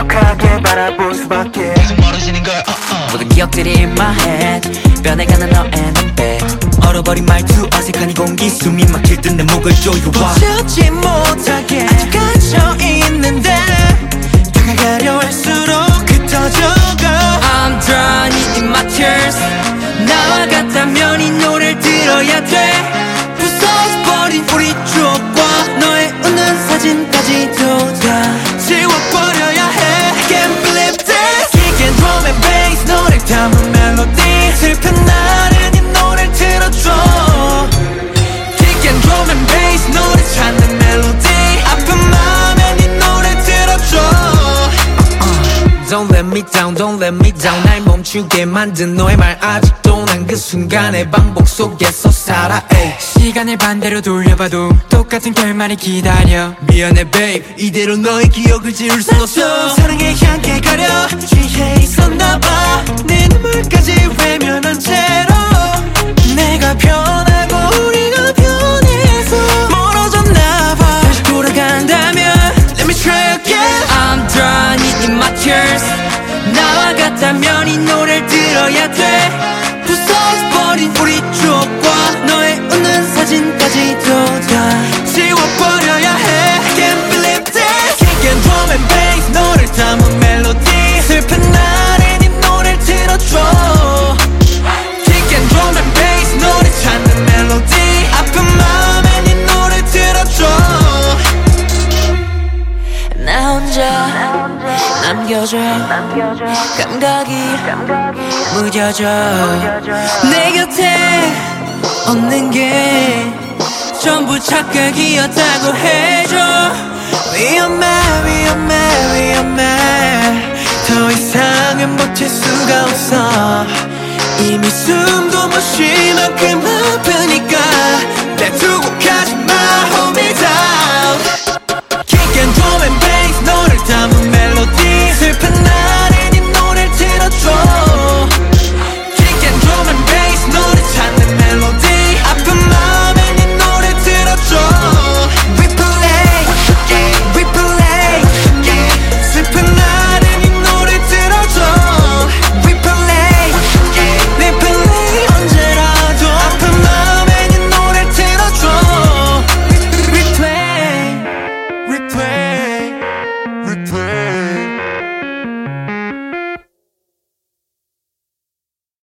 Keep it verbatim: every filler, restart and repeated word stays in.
완벽하게 바라볼 수밖에 계속 멀어지는 걸 uh, uh. 모든 기억들이 in my head 변해가는 너의 눈빛 얼어버린 말투 어색한 이 공기 숨이 막힐 듯 내 목을 조여와 멈추지 못하게 아직 갇혀있는데 다가가려 할수록 흩어져 girl I'm done eating my tears 나와 같다면 이 노래를 들어야 돼 부서져버린 우리 추억과 너의 웃는 사진까지도 다 지워버려야 해 I can't believe this Kick and drum and bass 노래를 담은 멜로디 슬픈 날은 이 노래를 틀어줘 Kick and drum and bass 노래 찾는 멜로디 아픈 마음에 네 노래 틀어줘 Don't let me down, don't let me down 날 멈추게 만든 너의 말 아직도 난 그 순간의 반복 속에서 살아 ay. 시간을 반대로 돌려봐도 똑같은 결말이 기다려 미안해 babe 이대로 너의 기억을 지울 순 없어 사랑에 향해 가려 취해 있었나봐 내 눈물까지 외면한 채로 내가 변하고 우리가 변해서 멀어졌나봐 다시 돌아간다면 Let me try again I'm done eating my tears 나와 같다면 이 노래를 들어야 돼 부서져버린 우리 추억과 너의 웃는 사진까지도 다 지워버려야 해 I can't believe this Kick and drum and bass 노래를 담은 멜로디 슬픈 날엔 이 노래를 틀어줘 Kick and drum and bass 노래 찾는 멜로디 아픈 마음엔 이 노래 틀어줘 나 혼자 남겨져 감각이 무뎌져 내 곁에 없는 게 전부 착각이었다고 해줘 위험해 위험해 위험해 더 이상은 버틸 수가 없어